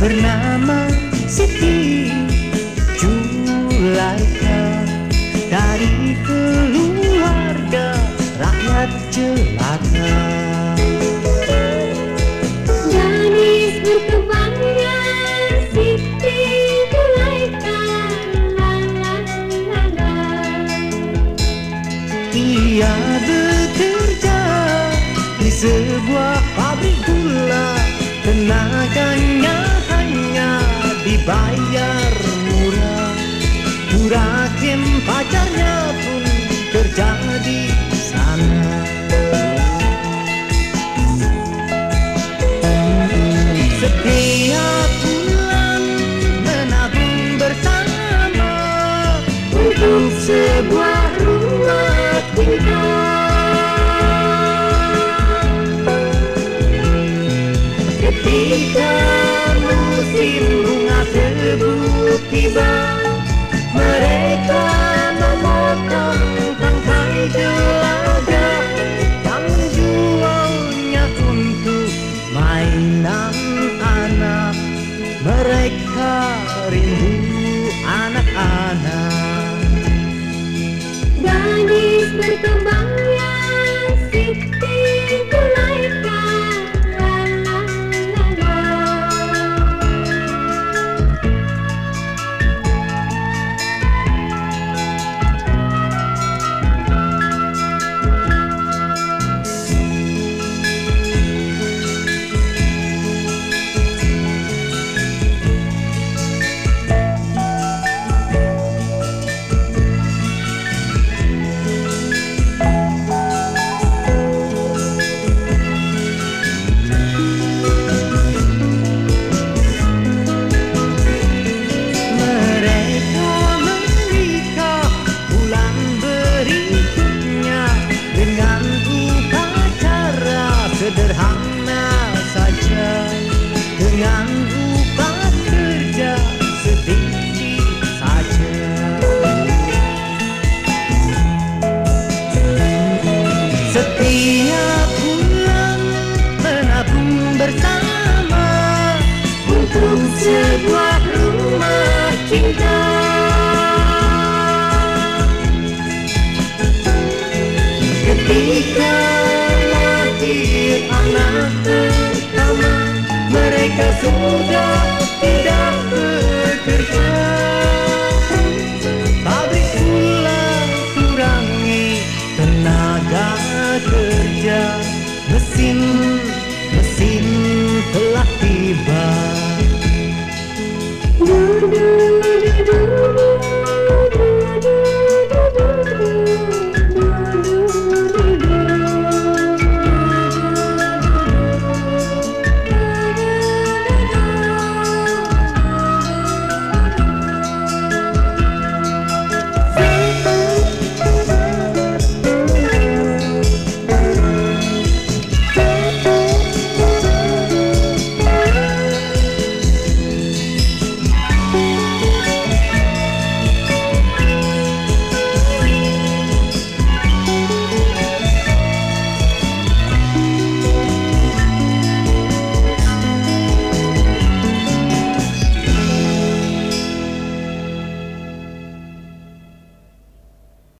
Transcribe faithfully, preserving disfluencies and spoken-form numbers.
bernama Siti Zulaikha, dari keluarga rakyat jelata. Gadis berkembangnya Siti Zulaikha, la la la la. Ia bekerja di sebuah pabrik gula, tenaganya hanya dibayar murah. Juragan pacarnya pun kerja di sana. Setiap bulan menabung bersama Untuk sebuah rumah tinggal. Ketika musim bunga tebu tiba, mereka memotong tangkai gelaga yang jualnya untuk mainan anak. Mereka rindu anak-anak. Gadis berkembangnya Siti Zulaikha, la la la la. Mereka menikah bulan berikutnya dengan upacara sederhana saja, dengan upah kerja sedikit saja. Setiap bulan menabung bersama Untuk sebuah rumah cinta. Ketika lahir anak pertama, mereka sudah tidak bekerja. Pabrik gula kurangi tenaga kerja, mesin mesin telah tiba. Duduk